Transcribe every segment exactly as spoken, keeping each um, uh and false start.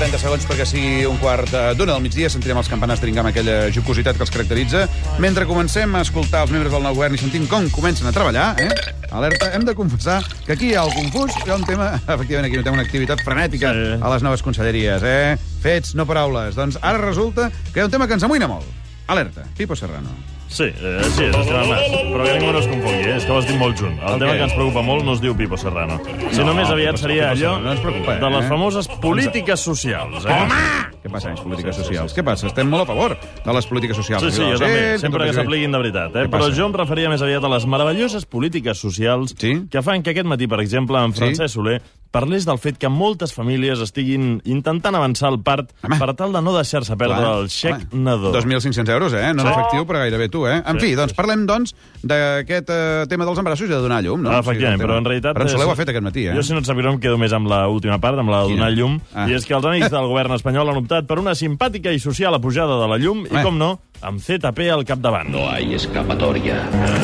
trenta segons perquè sigui un quart d'una del migdia. Sentirem els campanars trincar amb aquella jocositat que els caracteritza. Mentre comencem a escoltar els membres del nou govern i sentim com comencen a treballar, eh? Alerta, hem de confessar que aquí hi ha el confús, hi ha un tema, efectivament, aquí notem una activitat frenètica sí. a les noves conselleries, eh? Fets, no paraules. Doncs ara resulta que hi ha un tema que ens amoïna molt. Alerta, Pipo Serrano. Sí, eh, així és, estimat Mas. Però que ningú no es confongui, eh? És que ho has dit molt junt. El okay. tema que ens preocupa molt no es diu Pipo Serrano. Si no, només aviat seria allò no preocupa, eh? de les famoses polítiques socials. Eh? Home! Què passa, les polítiques sí, socials? Sí, sí. Què passa? Estem molt a favor de les polítiques socials. Sí, sí, jo també. Sempre que s'apliquin de veritat. Eh? Però jo em referia més aviat a les meravelloses polítiques socials sí? que fan que aquest matí, per exemple, en Francesc sí? Soler parlés del fet que moltes famílies estiguin intentant avançar el part home. per tal de no deixar-se perdre Clar. el xec home. nadó. dos mil cinc-cents euros, eh? No sí. en efectiu, però gairebé tu, eh? En sí, fi, doncs sí. parlem, doncs, d'aquest uh, tema dels embarassos i de donar llum, no? Ah, efectivament, sí, però en realitat... Però en Soler ho ha fet aquest matí, eh? Jo, si no et sap greu, em quedo més amb l'última part, amb la de donar llum, ah. i és que els amics del govern espanyol han optat per una simpàtica i social apujada de la llum, home. i, com no, amb Z P al capdavant. No hay escapatoria.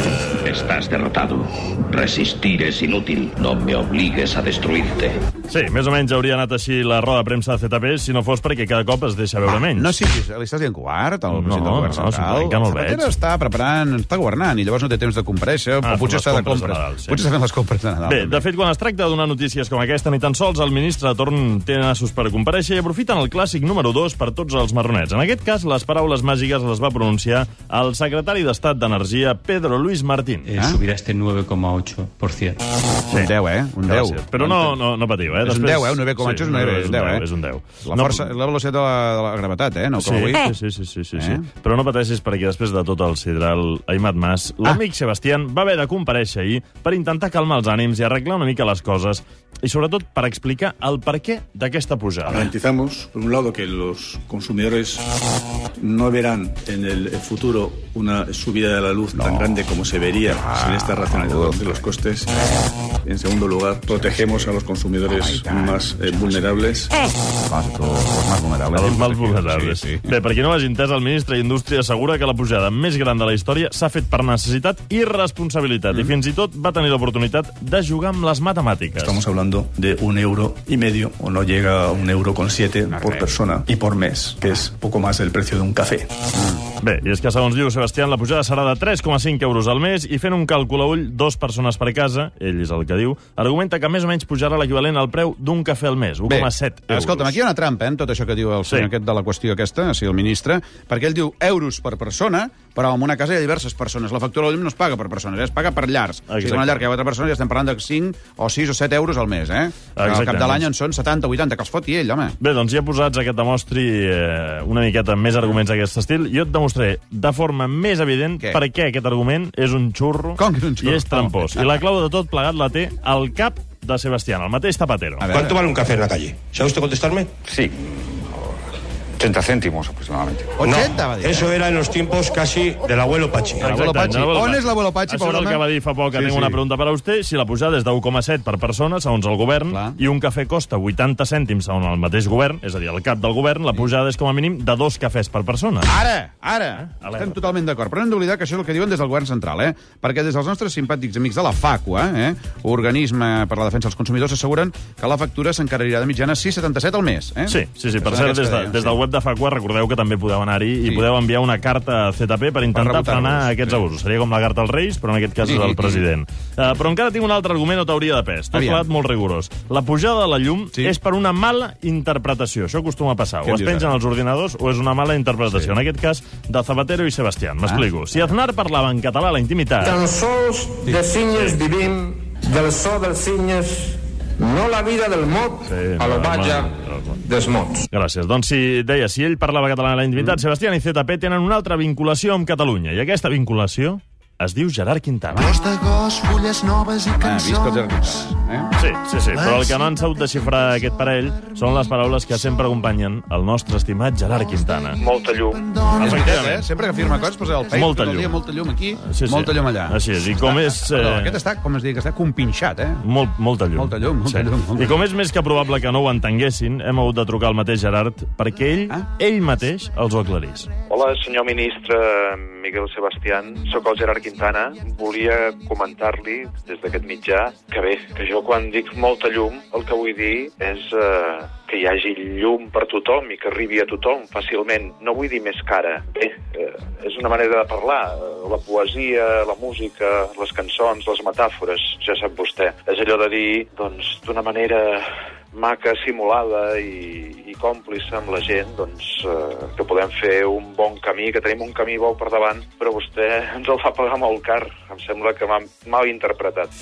Estás derrotado. Resistir es inútil. No me obligues a destruirte. Sí, més o menys hauria anat així la roda de premsa de Z P si no fos perquè cada cop es deixa veure menys. No siguis, li estàs dient quart, el president no, del govern no, central. No, no, Zapatero està preparant, està governant, i llavors no té temps de comparèixer, ah, o potser està de compres. Nadal, sí. Potser està fent les compres de Nadal. Bé, de fet, quan es tracta de donar notícies com aquesta, ni tan sols el ministre de torn té nassos per comparèixer i aprofiten el clàssic número dos per tots els marronets. En aquest cas, les paraules màgiques les va pronunciar el secretari d'Estat d'Energia, Pedro Luis Martín. Eh, ah? Subirà este nueve coma ocho por ciento. Sí. Un deu, eh? Un deu. Gràcies. Però no, no, no patiu, eh? És un deu, eh? Un nueve coma ocho sí, és un deu, és un deu, eh? És un deu. La força, no... la velocitat de la, de la gravetat, eh? No, sí, sí, sí, sí, sí, sí, eh? sí. Però no pateixis perquè després de tot el sidral Aimat Mas, l'amic ah. Sebastián va haver de comparèixer ahir per intentar calmar els ànims i arreglar una mica les coses i sobretot per explicar el perquè d'aquesta pujada. Garantizamos, por un lado, que los consumidores no verán en el futuro una subida de la luz no. tan grande como se vería ah, sin esta racionalización de los costes. En segundo lugar, protegemos a los consumidores Ai, más eh, vulnerables. Los más vulnerables. A los más vulnerables. Sí, sí. Bé, per qui no hagi entès, el ministre d'Indústria assegura que la pujada més gran de la història s'ha fet per necessitat i responsabilitat, mm. i fins i tot va tenir l'oportunitat de jugar amb les matemàtiques. Estamos hablando de un euro y medio, o no llega a un euro con siete por persona y por mes, que es poco más del precio de un café. Mm. Bé, i és que, segons diu Sebastián, la pujada serà de tres coma cinc euros al mes i fent un càlcul a ull, dos persones per casa, ell és el que diu, argumenta que més o menys pujarà l'equivalent al preu d'un cafè al mes, un coma set euros. Escolta'm, aquí hi ha una trampa, eh, en tot això que diu el senyor sí. aquest de la qüestió aquesta, o sigui, el ministre, perquè ell diu euros per persona, però en una casa hi ha diverses persones. La factura de llum no es paga per persones, eh? Es paga per llars. Exacte. Si és una llar que hi ha quatre persones, ja estem parlant de cinc o sis o set euros al mes, eh? Al cap de l'any en són setanta o vuitanta, que els foti ell, home. Bé, doncs ja posats a que et demostri eh, una miqueta més arguments d'aquest estil, jo et demostraré de forma més evident què? per què aquest argument és un xurro, Com que és un xurro? i és trampós. I la clau de tot plegat la té al cap de Sebastián, el mateix Zapatero. ¿Cuánto vale un café en la calle? ¿Sabe usted contestarme? Sí. ochenta céntimos aproximadamente. ochenta, no, va dir, eso eh? era en los tiempos casi del abuelo Pachi. L'abuelo Pachi. On és l'abuelo Pachi, Això és el que va dir fa poc, que sí, tinc sí. una pregunta per a vostè. Si la pujada és de u coma set per persona, segons el govern, Clar. i un cafè costa vuitanta cèntims segons el mateix govern, és a dir, el cap del govern, la pujada és com a mínim de dos cafès per persona. Ara, ara, eh? estem totalment d'acord. Però no hem d'oblidar que això és el que diuen des del govern central, eh? Perquè des dels nostres simpàtics amics de la FACUA, eh? organisme per la defensa dels consumidors, asseguren que la factura s'encarregarà de mitjana sis coma setanta-set al mes. Eh? Sí, sí, sí. Per cert, des, de, des del web de FACUA, recordeu que també podeu anar-hi sí. i podeu enviar una carta a Z P per intentar per frenar aquests sí. abusos. Seria com la carta als Reis, però en aquest cas sí. és el president. Uh, però encara tinc un altre argument o teoria de pes. Tot plegat molt rigorós. La pujada de la llum sí. és per una mala interpretació. Això acostuma a passar. Què o es pengen els ordinadors o és una mala interpretació. Sí. En aquest cas, de Zapatero i Sebastián. M'explico. Ah. Si Aznar parlava en català a la intimitat... Tan sols sí. de cinyes sí. vivim, del so dels cinyes... No la vida del mot sí, a l'ovatge no, dels mots. Gràcies. Doncs si deia, si ell parlava català a la intimitat, mm. Sebastián i Z P tenen una altra vinculació amb Catalunya. I aquesta vinculació es diu Gerard Quintana. Gos de gos, fulles noves i cançons. Eh? Sí, sí, sí. Però el que no han sabut desxifrar aquest parell són les paraules que sempre acompanyen el nostre estimat Gerard Quintana. Molta llum. Efectivament, eh? Sempre que firma coses posa el Facebook molta tot el dia, llum. molta llum aquí, sí, sí. molta llum allà. Així és. I com és... Eh... Perdó, aquest està, com es diu, que està compinxat, eh? Molt, molta llum. Molta llum, molta sí. llum. Molta I com és més que probable que no ho entenguessin, hem hagut de trucar al mateix Gerard perquè ell, ah? ell mateix, els ho aclarís. Hola, senyor ministre Miguel Sebastián. Soc el Gerard Quintana. Volia comentar-li, des d'aquest mitjà, que bé, que jo quan dic molta llum, el que vull dir és eh, que hi hagi llum per tothom i que arribi a tothom fàcilment. No vull dir més cara. Bé, eh, és una manera de parlar. La poesia, la música, les cançons, les metàfores, ja sap vostè. És allò de dir, doncs, d'una manera maca, simulada i, i còmplice amb la gent, doncs, eh, que podem fer un bon camí, que tenim un camí bo per davant, però vostè ens el fa pagar molt car. Em sembla que m'ha mal interpretat.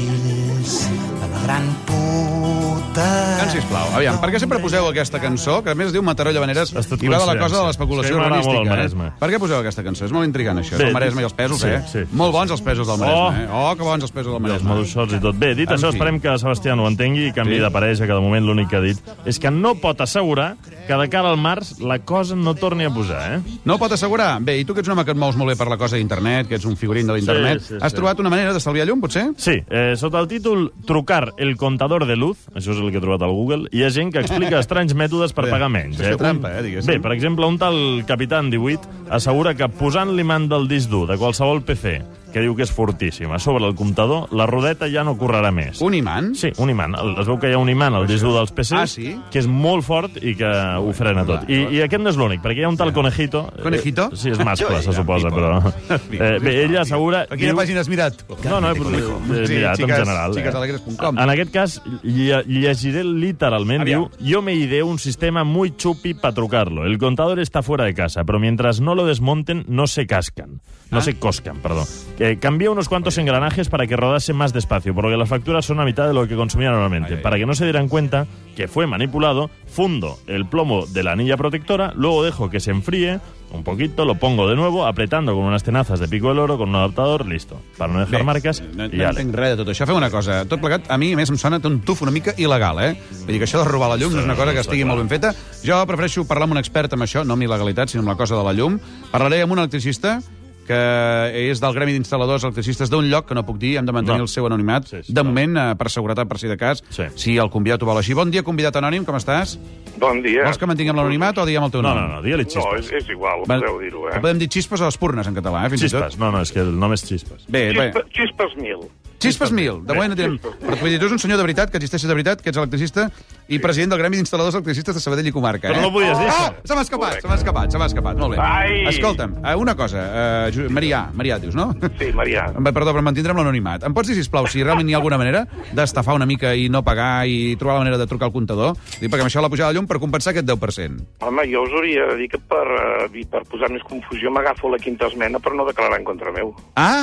Fills de la gran puta... Can, sisplau, aviam, per què sempre poseu aquesta cançó, que a més es diu Mataró Llavaneres, i va de la cosa de l'especulació urbanística, eh? Per què poseu aquesta cançó? És molt intrigant, això. És el Maresme i els pesos, eh? Molt bons els pesos del Maresme, eh? Oh, que bons els pesos del Maresme. I els maduixots i tot. Bé, dit això, esperem que Sebastián ho entengui i canvi d'apareix, que de moment l'únic que ha dit és que no pot assegurar que de cara al març la cosa no torni a pujar, eh? No pot assegurar? Bé, i tu que ets un home que et mous molt bé per la cosa d'internet, que ets un figurín de l'internet, sí, sí, has sí. trobat una manera d'estalviar llum, potser? Sí, eh, sota el títol Trucar el contador de luz, això és el que he trobat al Google, hi ha gent que explica estranys mètodes per pagar menys. És fer trampa, eh, diguéssim. Bé, per exemple, un tal Capitán divuit assegura que posant l'imant del disc dur de qualsevol P C, que diu que és fortíssim, a sobre el comptador, la rodeta ja no correrà més. Un imant? Sí, un imant. Es veu que hi ha un imant al disc dur dels P Cs, ah, sí? que és molt fort i que ho frena tot. I, i aquest no és l'únic, perquè hi ha un tal Conejito... Conejito? Eh, sí, és mascle, se suposa, però... Eh, bé, ella assegura... A quina pàgina has mirat? No, no, he mirat en general. xiques alegres punt com. En aquest cas, llegiré literalment, diu, yo me ideé un sistema muy chupi para trucarlo. El contador está fuera de casa, pero mientras no lo desmonten, no se cascan. No se coscan, perdón. Que cambié unos cuantos engranajes para que rodase más despacio, porque las facturas son a mitad de lo que consumía normalmente. Para que no se dieran cuenta que fue manipulado, fundo el plomo de la anilla protectora, luego dejo que se enfríe un poquito, lo pongo de nuevo, apretando con unas tenazas de pico del oro, con un adaptador, listo. Para no dejar Bé, marques, no, i no ja. entenc res de tot això. Fem una cosa. Tot plegat, a mi, a més, em sona un tuf una mica il·legal, eh? Vull dir que això de robar la llum no és una cosa que estigui molt ben feta. Jo prefereixo parlar amb un expert amb això, no amb il·legalitat, sinó amb la cosa de la llum. Parlaré amb un electricista que és del Gremi d'Instal·ladors Electricistes d'un lloc que no puc dir, hem de mantenir no. el seu anonimat. Sí, sí, de moment, eh, per seguretat, per si de cas, sí. si el convidat ho vol així. Bon dia, convidat anònim, com estàs? Bon dia. Vols que mantinguem l'anonimat o diguem el teu no, nom? No, no, no, digue-li xispes. No, és, és igual, Va, podeu dir-ho, eh? Podem dir xispes o espurnes en català, eh, fins xispes. i tot. No, no, és que el nom és xispes. Bé, Xispa, bé. Xispes mil. Xispes mil. De moment no tenim... Però vull dir, tu ets un senyor de veritat, que existeixes de veritat, que ets electricista i president del Gremi d'Instal·ladors Electricistes de Sabadell i Comarca, eh? Però no ho podies dir, ah, se m'ha escapat, se m'ha escapat, se m'ha escapat. Molt bé. Ai. Escolta'm, una cosa, uh, Marià, Marià dius, no? Sí, Marià. Perdó, però mantindrem l'anonimat. Em pots dir, sisplau, si realment hi ha alguna manera d'estafar una mica i no pagar i trobar la manera de trucar al comptador? Dic, perquè amb això la pujada de llum per compensar aquest deu per cent. Home, jo us hauria de dir que per, uh, per posar més confusió m'agafo la quinta esmena per no declarar en contra meu.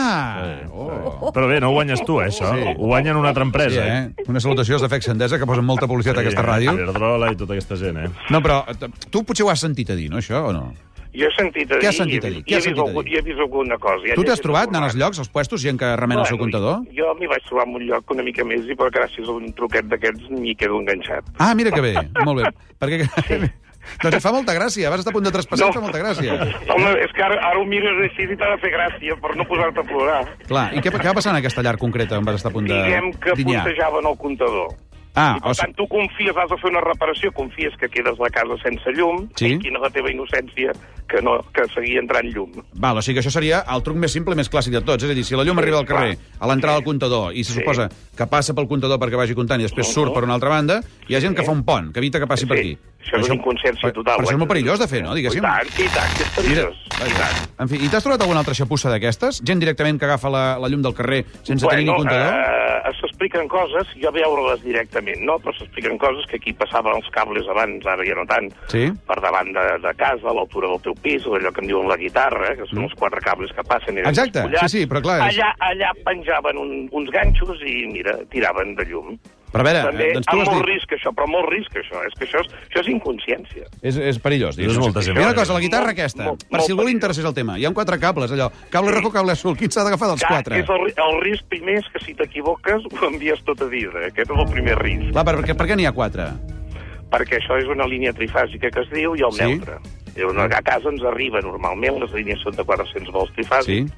Ah! Oh. Però bé, no ho guanyes tu, eh, això. Sí. Ho guanyen una altra empresa. Sí, eh? Una salutació als de F E C Sendesa, que posen molta publicitat sí, a aquesta ràdio. Iberdrola i tota aquesta gent, eh? No, però tu potser ho has sentit a dir, no, això, o no? Jo he sentit a dir... Què has sentit a dir? Què has sentit a dir? I he vist alguna cosa. Tu t'has trobat anant als llocs, als puestos, gent que remena el seu comptador? Jo m'hi vaig trobar en un lloc una mica més i per gràcies a un truquet d'aquests m'hi quedo enganxat. Ah, mira que bé, molt bé. Perquè... Doncs et fa molta gràcia, vas estar a punt de traspassar, no. Fa molta gràcia. Home, és que ara, ara ho mires així i t'ha de fer gràcia per no posar-te a plorar. Clar, i què, què va passar en aquesta llar concreta on vas estar a punt de Diguem que dinyar? puntejaven el comptador. Ah, I per o tant, tu confies, has de fer una reparació, confies que quedes la casa sense llum, sí? i quina la teva innocència que, no, que seguia entrant llum. Val, o sigui que això seria el truc més simple i més clàssic de tots. És a dir, si la llum sí, arriba al carrer, clar. a l'entrada sí. del comptador, i se sí. suposa que passa pel comptador perquè vagi comptant i després uh -huh. surt per una altra banda, hi ha gent sí. que fa un pont, que evita que passi sí. per aquí. Això és una inconsciència total. Però això és molt perillós de fer, no? Diguéssim. I tant, i tant, que és perillós. Mira, en fi, i t'has trobat alguna altra xapussa d'aquestes? Gent directament que agafa la, la llum del carrer sense bueno, tenir ni comptador? Eh, s'expliquen coses, jo veure-les directament, no? Però s'expliquen coses que aquí passaven els cables abans, ara ja no tant, sí? per davant de, de casa, a l'altura del teu pis, o allò que en diuen la guitarra, eh, que són mm. els quatre cables que passen. Exacte, sí, sí, però clar... És... Allà, allà penjaven un, uns ganxos i, mira, tiraven de llum. Però a veure, també, doncs tu amb has molt dit... risc, això, però molt risc, això. És que això és, això és inconsciència. És, és perillós, digues. És molta gent. Hi ha una cosa, la guitarra molt, aquesta, molt, per molt si algú li interessés el tema, hi ha quatre cables, allò, cable rojo, cable azul, quin s'ha d'agafar dels Clar, quatre? És el, el risc primer és que si t'equivoques ho envies tot a dintre. Aquest és el primer risc. Clar, per, per què n'hi ha quatre? Perquè això és una línia trifàsica que es diu i el sí? neutre. A casa ens arriba normalment, les línies són de quatre-cents volts trifàsics, sí?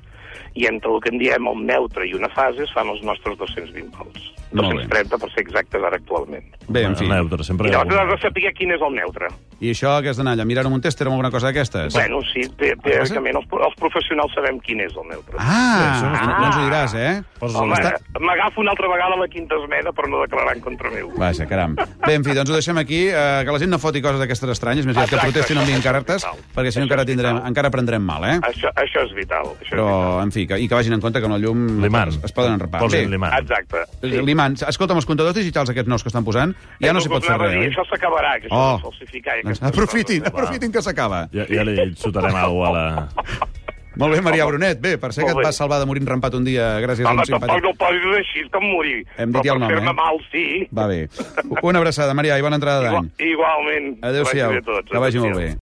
i entre el que en diem el neutre i una fase es fan els nostres dos-cents vint volts. dos-cents trenta, per ser exactes, ara actualment. Bé, en fi. El neutre, sempre I llavors has de saber quin és el neutre. I això que has d'anar allà, mirar-ho amb un tèster o alguna cosa d'aquestes? Bueno, sí, te, teòricament els, els professionals sabem quin és el neutre. Ah, ah no ens ho diràs, eh? Home, m'agafo una altra vegada la quinta esmena per no declarar en contra meu. Vaja, caram. Bé, en fi, doncs ho deixem aquí, eh, que la gent no foti coses d'aquestes estranyes, més aviat que protestin amb cartes, perquè si no encara, tindrem, encara prendrem mal, eh? Això, això és vital. Això Però, és vital. en fi, que, i que vagin en compte que amb el llum l'imant. es, es poden enrapar. Posin l'imant. Exacte. Sí. L'imant. Escolta'm, els comptadors digitals aquests nous que estan posant, ja no s'hi pot fer res, oi? Això s'acabarà, que això oh. és falsificar. Aprofitin, aprofitin que s'acaba. Ja, ja li xutarem alguna cosa a la... Molt bé, Maria Brunet. Bé, per ser que et vas salvar de morir enrampat un dia gràcies a un simpàtic... Home, tampoc no posis així, com morir. Hem dit ja el nom, eh? Per fer-me mal, sí. Va bé. Una abraçada, Maria, i bona entrada d'any. Igualment. Adéu-siau. Que vagi molt bé.